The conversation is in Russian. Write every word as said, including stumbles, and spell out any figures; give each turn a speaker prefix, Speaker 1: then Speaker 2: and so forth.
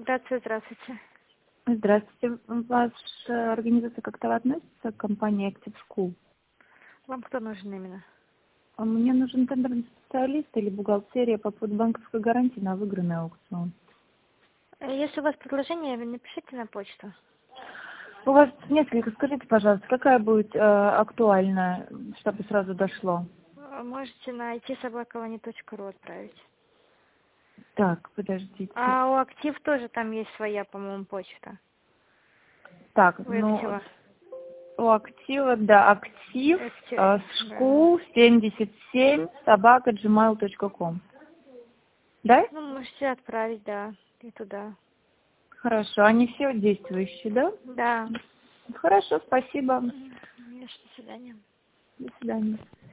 Speaker 1: администрация, здравствуйте.
Speaker 2: Здравствуйте. Ваша организация как-то относится к компании Active School?
Speaker 1: Вам кто нужен именно?
Speaker 2: А Мне нужен тендерный специалист или бухгалтерия по поводу банковской гарантии на выигранный аукцион.
Speaker 1: Если у вас предложение, вы напишите на почту.
Speaker 2: У вас несколько. Скажите, пожалуйста, какая будет э, актуальная, чтобы сразу дошло?
Speaker 1: Можете на ай ти собака лани точка ру отправить.
Speaker 2: Так, подождите.
Speaker 1: А у Актив тоже там есть своя, по-моему, почта.
Speaker 2: Так,
Speaker 1: У
Speaker 2: ну,
Speaker 1: Актива.
Speaker 2: у актива, да, актив,
Speaker 1: Актив,
Speaker 2: э,
Speaker 1: да.
Speaker 2: school семьдесят семь собака gmail точка ком. Да?
Speaker 1: Ну, можете отправить, да, и туда.
Speaker 2: Хорошо. Они все действующие, да?
Speaker 1: Да.
Speaker 2: Хорошо, спасибо.
Speaker 1: Конечно, до свидания.
Speaker 2: До свидания.